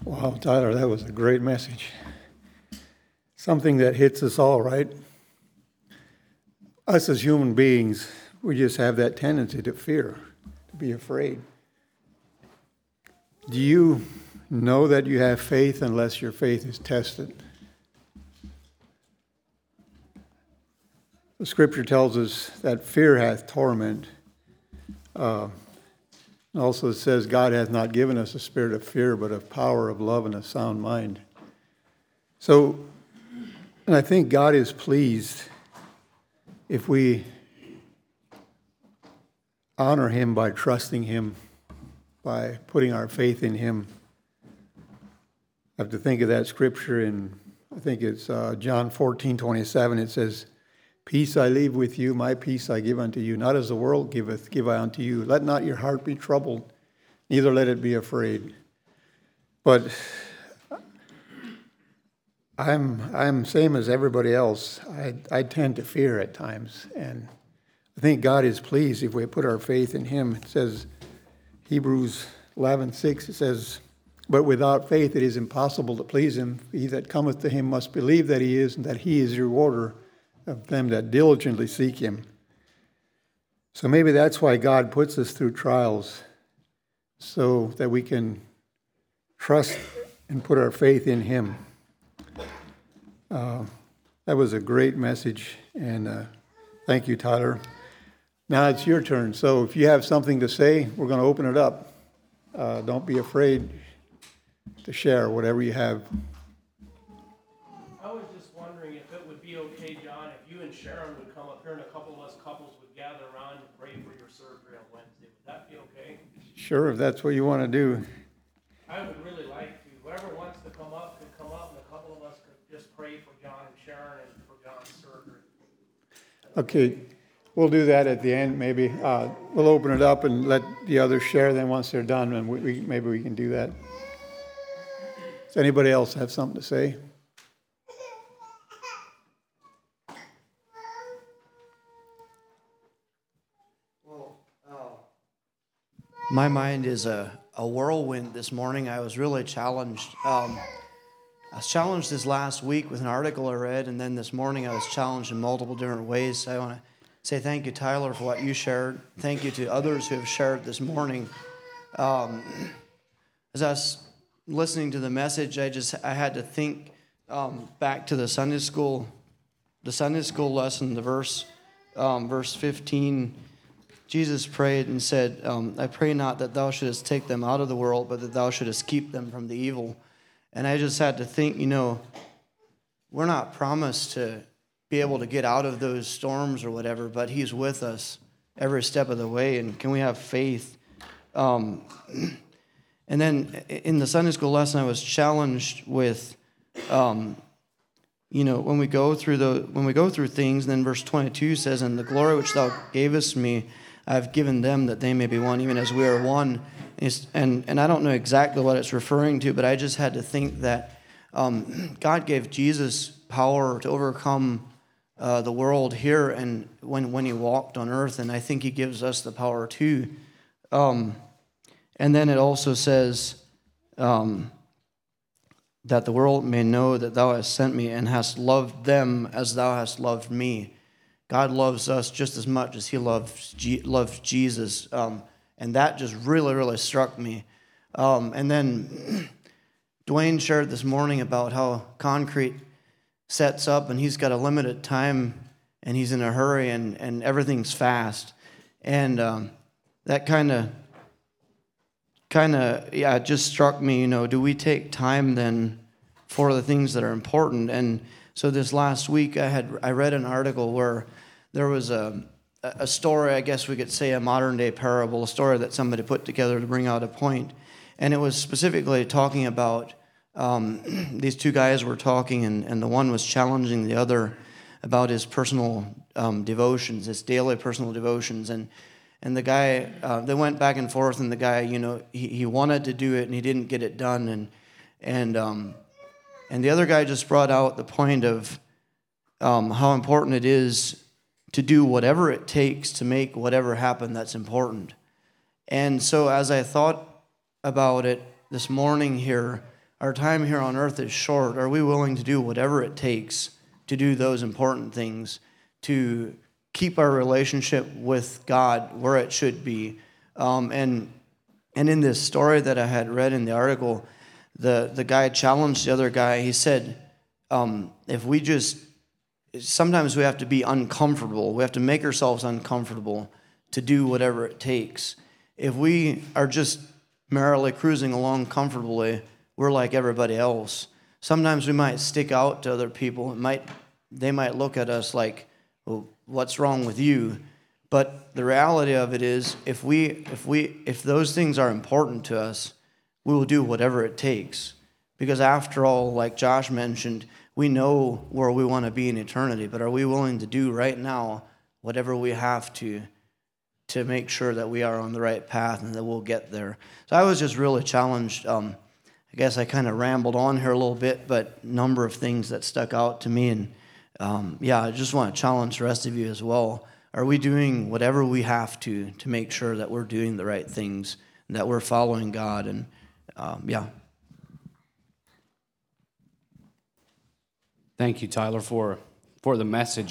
Wow, Tyler, that was a great message. Something that hits us all, right? Us as human beings, we just have that tendency to fear, to be afraid. Do you know that you have faith unless your faith is tested? The scripture tells us that fear hath torment. Also it says God hath not given us a spirit of fear, but of power, of love, and a sound mind. So, and I think God is pleased if we honor him by trusting him, by putting our faith in him. I have to think of that scripture in, I think it's John 14:27. It says, "Peace I leave with you, my peace I give unto you. Not as the world giveth, give I unto you. Let not your heart be troubled, neither let it be afraid." But I'm same as everybody else. I tend to fear at times, and I think God is pleased if we put our faith in him. It says, Hebrews 11:6, it says, "But without faith it is impossible to please him. He that cometh to him must believe that he is, and that he is a rewarder of them that diligently seek him." So maybe that's why God puts us through trials, so that we can trust and put our faith in him. That was a great message, and thank you, Tyler. Now it's your turn. So if you have something to say, we're going to open it up. Don't be afraid to share whatever you have. I was just wondering if it would be okay, John, if you and Sharon would come up here and a couple of us couples would gather around and pray for your surgery on Wednesday. Would that be okay? Sure, if that's what you want to do. I would really like to. Whoever wants to come up could come up, and a couple of us could just pray for John and Sharon and for John's surgery. Okay, we'll do that at the end, maybe. We'll open it up and let the others share. Then once they're done, and maybe we can do that. Does anybody else have something to say? My mind is a whirlwind this morning. I was really challenged. I was challenged this last week with an article I read, and then this morning I was challenged in multiple different ways. So I want to say thank you, Tyler, for what you shared. Thank you to others who have shared this morning. As I was listening to the message, I had to think back to the Sunday school lesson, the verse 15. Jesus prayed and said, "I pray not that thou shouldest take them out of the world, but that thou shouldest keep them from the evil." And I just had to think, we're not promised to be able to get out of those storms or whatever, but he's with us every step of the way. And can we have faith? And then in the Sunday school lesson, I was challenged with, when we go through things. And then verse 22 says, "And the glory which thou gavest me, I have given them, that they may be one, even as we are one." And I don't know exactly what it's referring to, but I just had to think that God gave Jesus power to overcome the world here, and when he walked on earth, and I think he gives us the power too. And then it also says that the world may know that thou hast sent me and hast loved them as thou hast loved me. God loves us just as much as he loved Jesus. And that just really, really struck me. And then Dwayne shared this morning about how concrete sets up and he's got a limited time and he's in a hurry and everything's fast. And that kind of, it just struck me, do we take time then for the things that are important? And so this last week I read an article where there was a story, I guess we could say a modern day parable, a story that somebody put together to bring out a point. And it was specifically talking about these two guys were talking, and the one was challenging the other about his personal devotions, his daily personal devotions. And the guy, they went back and forth, and the guy, he wanted to do it and he didn't get it done. And the other guy just brought out the point of how important it is to do whatever it takes to make whatever happen that's important. And so as I thought about it this morning here, our time here on earth is short. Are we willing to do whatever it takes to do those important things, to keep our relationship with God where it should be? And in this story that I had read in the article, the guy challenged the other guy. He said, sometimes we have to be uncomfortable. We have to make ourselves uncomfortable to do whatever it takes. If we are just merrily cruising along comfortably, we're like everybody else. Sometimes we might stick out to other people. They might look at us like, well, what's wrong with you? But the reality of it is, if those things are important to us, we will do whatever it takes. Because after all, like Josh mentioned, we know where we want to be in eternity, but are we willing to do right now whatever we have to make sure that we are on the right path and that we'll get there? So I was just really challenged. I guess I kind of rambled on here a little bit, but a number of things that stuck out to me. And I just want to challenge the rest of you as well. Are we doing whatever we have to make sure that we're doing the right things, and that we're following God? And Thank you, Tyler, for the message.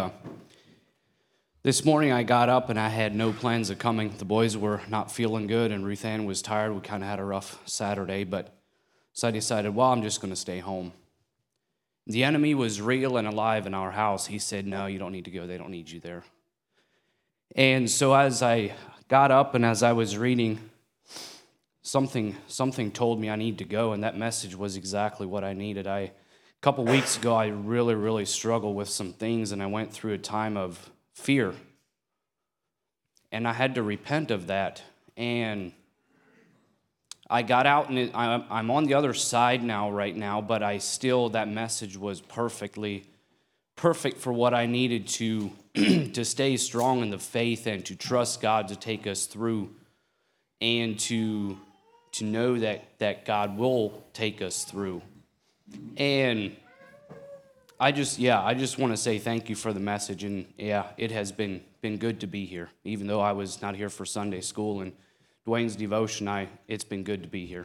This morning I got up and I had no plans of coming. The boys were not feeling good and Ruth Ann was tired. We kind of had a rough Saturday, so I decided, I'm just going to stay home. The enemy was real and alive in our house. He said, no, you don't need to go. They don't need you there. And so as I got up and as I was reading, something told me I need to go, and that message was exactly what I needed. A couple weeks ago, I really, really struggled with some things, and I went through a time of fear. And I had to repent of that. And I got out, and I'm on the other side right now, but that message was perfect for what I needed to to stay strong in the faith and to trust God to take us through, and to know that God will take us through. And I just want to say thank you for the message. And it has been good to be here, even though I was not here for Sunday school and Dwayne's devotion. It's been good to be here.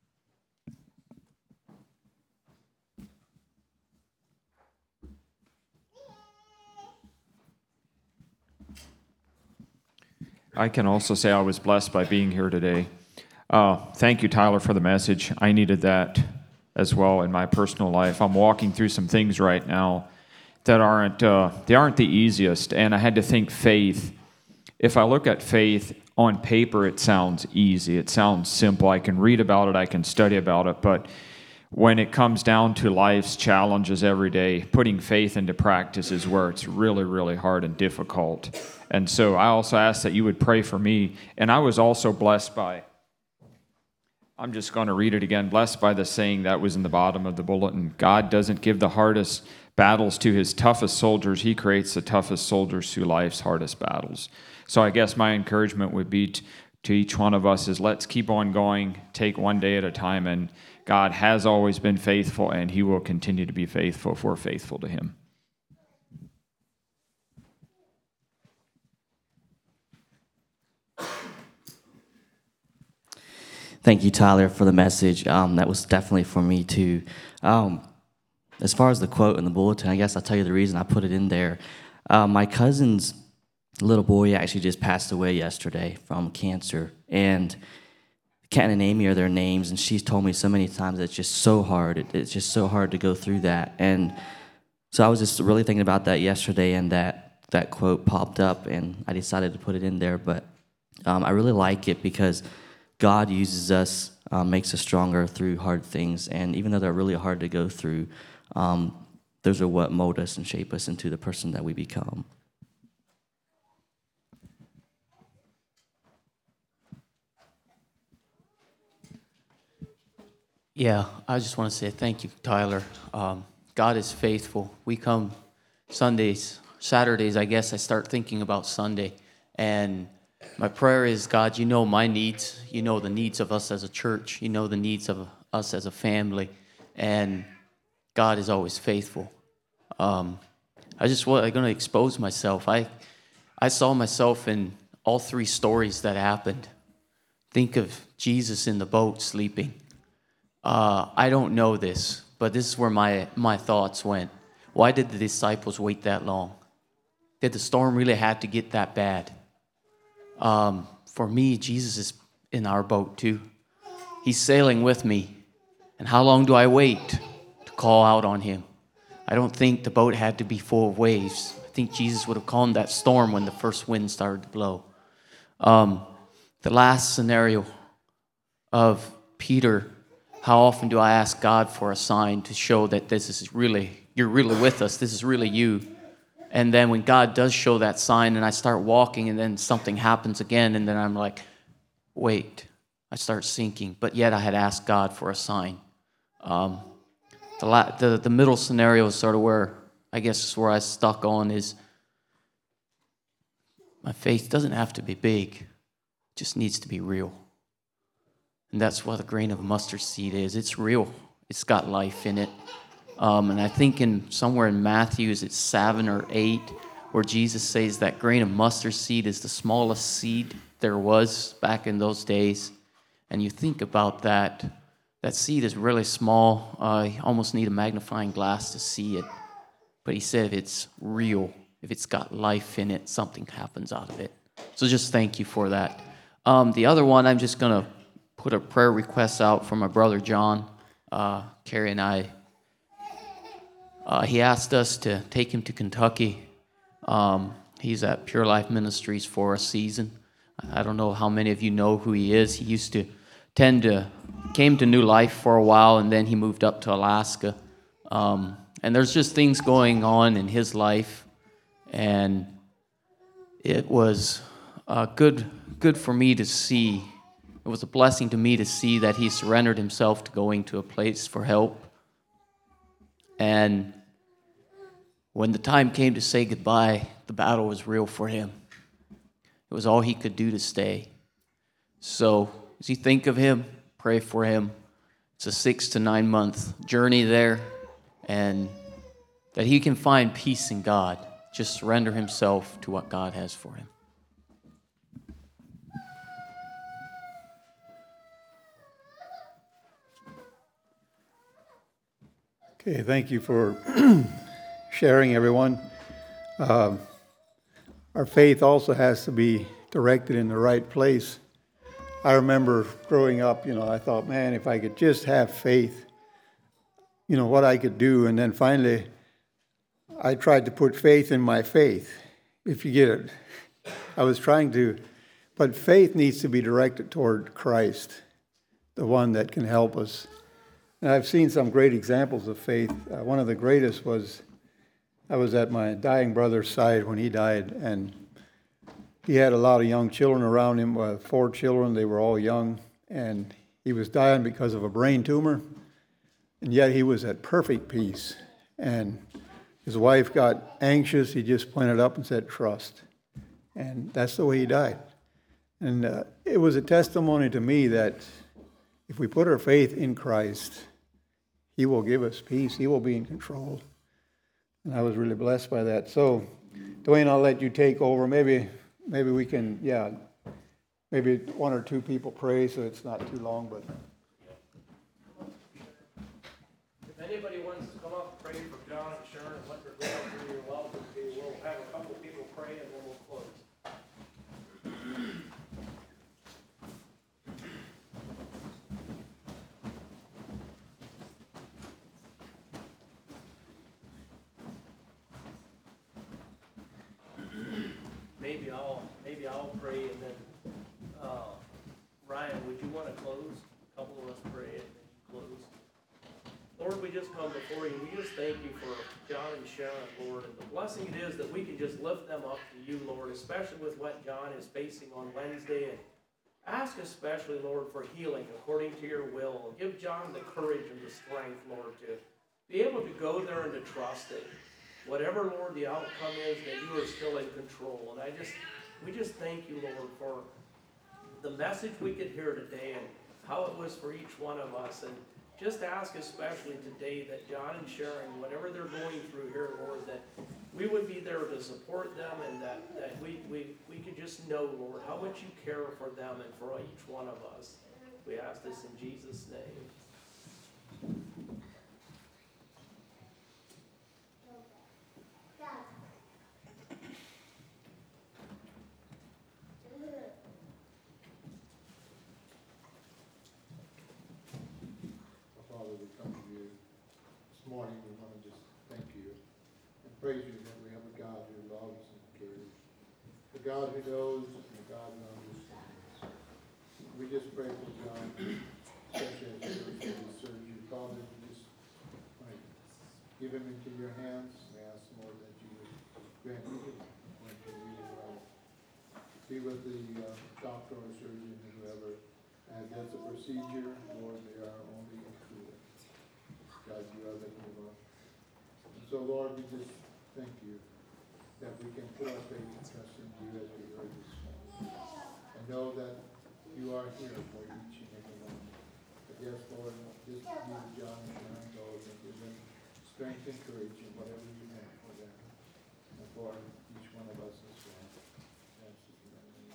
I can also say I was blessed by being here today. Thank you, Tyler, for the message. I needed that as well in my personal life. I'm walking through some things right now that aren't the easiest, and I had to think faith. If I look at faith on paper, it sounds easy. It sounds simple. I can read about it. I can study about it. But when it comes down to life's challenges every day, putting faith into practice is where it's really, really hard and difficult. And so I also ask that you would pray for me. And I was also blessed by, I'm just going to read it again, blessed by the saying that was in the bottom of the bulletin. God doesn't give the hardest battles to his toughest soldiers. He creates the toughest soldiers through life's hardest battles. So I guess my encouragement would be to each one of us is let's keep on going, take one day at a time, and God has always been faithful, and he will continue to be faithful if we're faithful to him. Thank you, Tyler, for the message. That was definitely for me, too. As far as the quote in the bulletin, I guess I'll tell you the reason I put it in there. My cousin's little boy actually just passed away yesterday from cancer, and Kat and Amy are their names, and she's told me so many times that it's just so hard. It's just so hard to go through that. And so I was just really thinking about that yesterday, and that quote popped up, and I decided to put it in there. But I really like it because God uses us, makes us stronger through hard things, and even though they're really hard to go through, those are what mold us and shape us into the person that we become. Yeah, I just want to say thank you, Tyler. God is faithful. We come Saturdays, I guess I start thinking about Sunday. And my prayer is, God, you know my needs. You know the needs of us as a church. You know the needs of us as a family. And God is always faithful. I'm going to expose myself. I saw myself in all three stories that happened. Think of Jesus in the boat sleeping. I don't know this, but this is where my thoughts went. Why did the disciples wait that long? Did the storm really have to get that bad? For me, Jesus is in our boat too. He's sailing with me. And how long do I wait to call out on him? I don't think the boat had to be full of waves. I think Jesus would have calmed that storm when the first wind started to blow. The last scenario of Peter, how often do I ask God for a sign to show that you're really with us, this is really you? And then when God does show that sign and I start walking and then something happens again and then I'm like, wait, I start sinking. But yet I had asked God for a sign. The middle scenario is sort of where, I guess, is where I stuck on is my faith doesn't have to be big. It just needs to be real. And that's what a grain of mustard seed is. It's real. It's got life in it. And I think somewhere in Matthew, is it 7 or 8, where Jesus says that grain of mustard seed is the smallest seed there was back in those days. And you think about that seed is really small. You almost need a magnifying glass to see it. But he said if it's real, if it's got life in it, something happens out of it. So just thank you for that. The other one, I'm just going to put a prayer request out for my brother John. Carrie and I, he asked us to take him to Kentucky. He's at Pure Life Ministries for a season. I don't know how many of you know who he is. He used to came to New Life for a while, and then he moved up to Alaska. And there's just things going on in his life, and it was good for me to see. It was a blessing to me to see that he surrendered himself to going to a place for help. And when the time came to say goodbye, the battle was real for him. It was all he could do to stay. So as you think of him, pray for him. It's a 6 to 9 month journey there, and that he can find peace in God. Just surrender himself to what God has for him. Okay, thank you for sharing, everyone. Our faith also has to be directed in the right place. I remember growing up, I thought, man, if I could just have faith, what I could do. And then finally, I tried to put faith in my faith, if you get it. I was trying to, but faith needs to be directed toward Christ, the one that can help us. And I've seen some great examples of faith. One of the greatest was, I was at my dying brother's side when he died, and he had a lot of young children around him, 4 children. They were all young, and he was dying because of a brain tumor, and yet he was at perfect peace. And his wife got anxious. He just pointed up and said, trust. And that's the way he died. And it was a testimony to me that if we put our faith in Christ, He will give us peace. He will be in control. And I was really blessed by that. So, Dwayne, I'll let you take over. Maybe we can, maybe 1 or 2 people pray so it's not too long. But if anybody wants to come up and pray for John and Sharon and what they're going through, you're welcome to. We'll have a couple people pray and then we'll close. Maybe I'll pray and then, Ryan, would you want to close? A couple of us pray and then you close. Lord, we just come before you. We just thank you for John and Sharon, Lord, and the blessing it is that we can just lift them up to you, Lord, especially with what John is facing on Wednesday. And ask especially, Lord, for healing according to your will. Give John the courage and the strength, Lord, to be able to go there and to trust it. Whatever, Lord, the outcome is, that you are still in control. And we just thank you, Lord, for the message we could hear today and how it was for each one of us. And just ask especially today that John and Sharon, whatever they're going through here, Lord, that we would be there to support them, and that we could just know, Lord, how much you care for them and for each one of us. We ask this in Jesus' name. morning we want to just thank you and praise you that we have a God who loves and cares, a God who knows and a God who understands. We just pray for John, especially as he goes through his surgery. Father, we just give him into your hands. We ask, Lord, that you would grant him when you read it well. Be with the doctor or surgeon or whoever does the procedure. Lord, they are only included. God, you are the healer. And so, Lord, we just thank you that we can put our faith and trust in you as we heard this morning. And know that you are here for each and every one. But yes, Lord, just be with John and Sharon, Lord, and give them strength and courage in whatever you have for them. And for each one of us as well. Yes, in your name.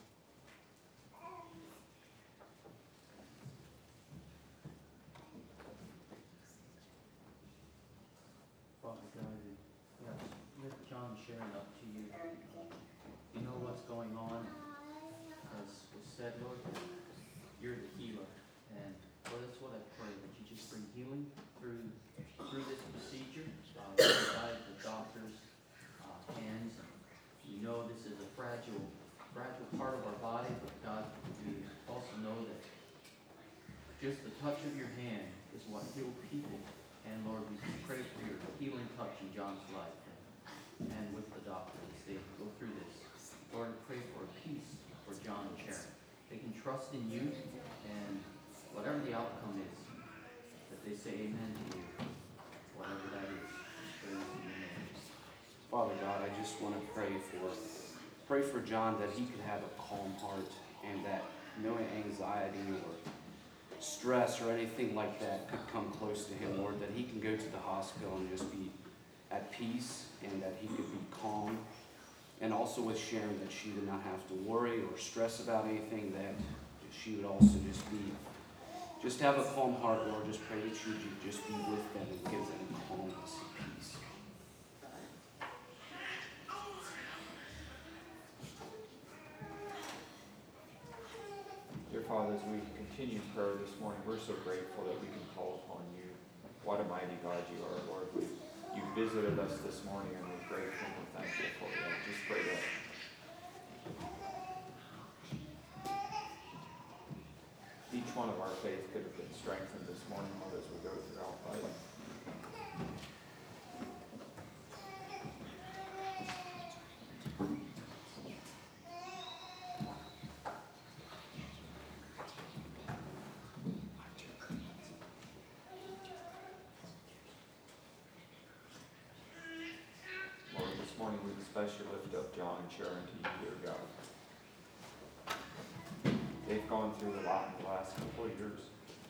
Father God, lift John and Sharon up to you. You know what's going on. As was said, Lord, you're the healer. And Lord, that's what I pray, that you just bring healing through this procedure, inside the doctor's hands. You know this is a fragile part of our body, but God, we also know that just the touch of your hand is what heals people. And Lord, we pray for your healing touch in John's life and with the doctor as they go through this. Lord, I pray for a peace for John and Sharon. They can trust in you, and whatever the outcome is, that they say amen to you, whatever that is. Praise in your name. Father God, I just want to pray for John, that he could have a calm heart, and that no anxiety or stress or anything like that could come close to him, Lord, that he can go to the hospital and just be at peace, and that he could be calm. And also with Sharon, that she would not have to worry or stress about anything, that she would also just have a calm heart, Lord. Just pray that you would just be with them and give them calmness and peace. Dear Father, as we continue prayer this morning, we're so grateful that we can call upon you. What a mighty God you are, Lord. You visited us this morning, and we're grateful and we're thankful for that. Just pray that each one of our faith could have been strengthened this morning, Lord, as we go throughout life. Lord, this morning we especially lift up John and Sharon to you, dear God. They've gone through a lot in the last couple of years.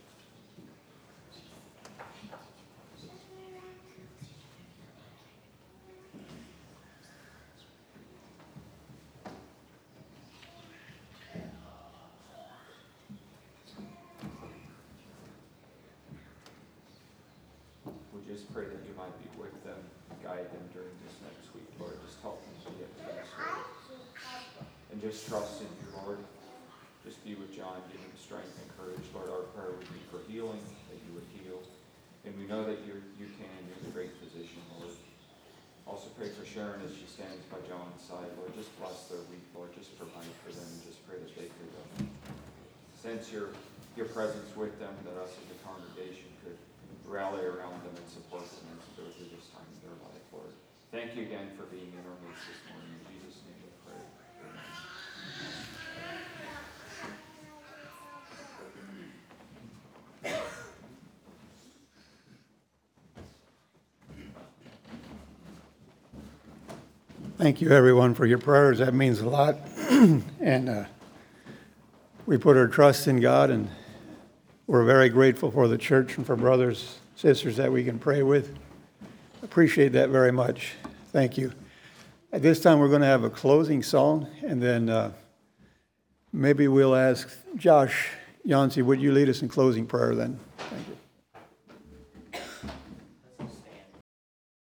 We just pray that you might be with them, guide them during this next week, Lord. Just help them to get things straight. And just trust in you, Lord. Just be with John, give him strength and courage. Lord, our prayer would be for healing, that you would heal. And we know that you can, you're the great physician, Lord. Also pray for Sharon as she stands by John's side, Lord. Just bless their week, Lord. Just provide for them, and just pray that they could sense your presence with them, that us as a congregation could rally around them and support them as they go through this time in their life, Lord. Thank you again for being in our midst this morning. In Jesus' name we pray. Amen. Thank you, everyone, for your prayers. That means a lot. And we put our trust in God, and we're very grateful for the church and for brothers, sisters that we can pray with. Appreciate that very much. Thank you. At this time, we're going to have a closing song, and then maybe we'll ask Josh Yancey, would you lead us in closing prayer then? Thank you.